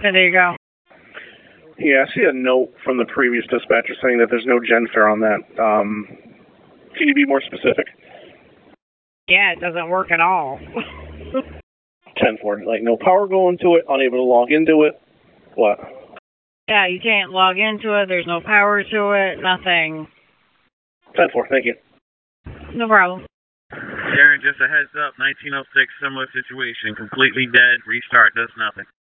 there you go. Yeah, I see a note from the previous dispatcher saying that there's no GenFare on that. Can you be more specific? Yeah, it doesn't work at all. 10-4, like no power going to it, unable to log into it. What? Yeah, you can't log into it. There's no power to it. Nothing. 10-4, thank you. No problem. Darren, just a heads up, 1906, similar situation, completely dead, restart does nothing.